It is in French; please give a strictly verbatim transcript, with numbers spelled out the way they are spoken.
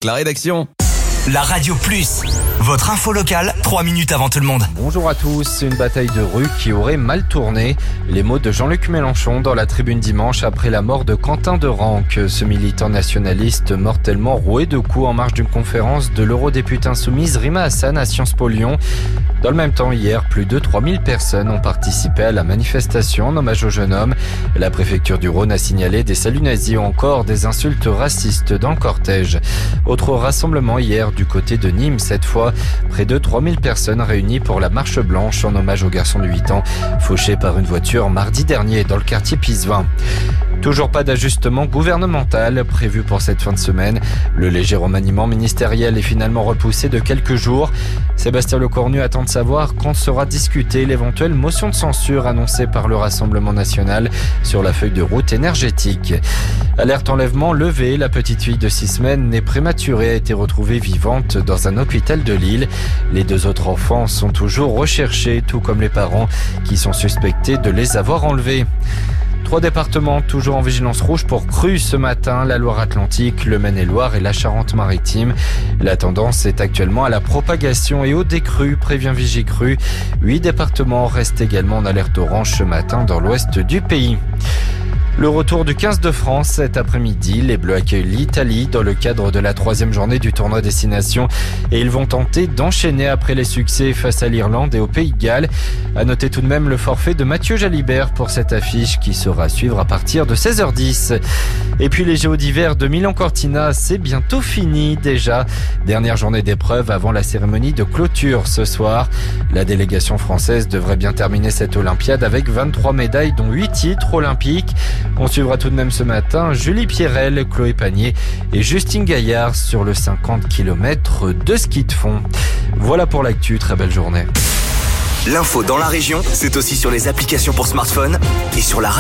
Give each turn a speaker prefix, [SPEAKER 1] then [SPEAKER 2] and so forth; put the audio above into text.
[SPEAKER 1] la rédaction.
[SPEAKER 2] La Radio Plus, votre info locale, trois minutes avant tout le monde.
[SPEAKER 3] Bonjour à tous, une bataille de rue qui aurait mal tourné. Les mots de Jean-Luc Mélenchon dans la tribune dimanche après la mort de Quentin de Ranc, ce militant nationaliste mortellement roué de coups en marge d'une conférence de l'eurodéputée insoumise Rima Hassan à Sciences Po Lyon. Dans le même temps, hier, plus de trois mille personnes ont participé à la manifestation en hommage au jeune homme. La préfecture du Rhône a signalé des saluts nazis ou encore des insultes racistes dans le cortège. Autre rassemblement hier du côté de Nîmes, cette fois, près de trois mille personnes réunies pour la marche blanche en hommage au garçon de huit ans, fauché par une voiture mardi dernier dans le quartier Pisevin. Toujours pas d'ajustement gouvernemental prévu pour cette fin de semaine. Le léger remaniement ministériel est finalement repoussé de quelques jours. Sébastien Lecornu attend de savoir quand sera discutée l'éventuelle motion de censure annoncée par le Rassemblement national sur la feuille de route énergétique. Alerte enlèvement levée, la petite fille de six semaines née prématurée a été retrouvée vivante dans un hôpital de Lille. Les deux autres enfants sont toujours recherchés, tout comme les parents qui sont suspectés de les avoir enlevés. Trois départements toujours en vigilance rouge pour crues ce matin, la Loire-Atlantique, le Maine-et-Loire et la Charente-Maritime. La tendance est actuellement à la propagation et au décrue, prévient Vigicru. Huit départements restent également en alerte orange ce matin dans l'ouest du pays. Le retour du quinze de France cet après-midi. Les Bleus accueillent l'Italie dans le cadre de la troisième journée du tournoi Destination et ils vont tenter d'enchaîner après les succès face à l'Irlande et au Pays de Galles. À noter tout de même le forfait de Mathieu Jalibert pour cette affiche qui sera à suivre à partir de seize heures dix. Et puis les Jeux d'hiver de Milan-Cortina, c'est bientôt fini déjà. Dernière journée d'épreuve avant la cérémonie de clôture ce soir. La délégation française devrait bien terminer cette Olympiade avec vingt-trois médailles dont huit titres olympiques. On suivra tout de même ce matin Julie Pierrel, Chloé Panier et Justine Gaillard sur le cinquante kilomètres de ski de fond. Voilà pour l'actu, très belle journée.
[SPEAKER 2] L'info dans la région, c'est aussi sur les applications pour smartphone et sur la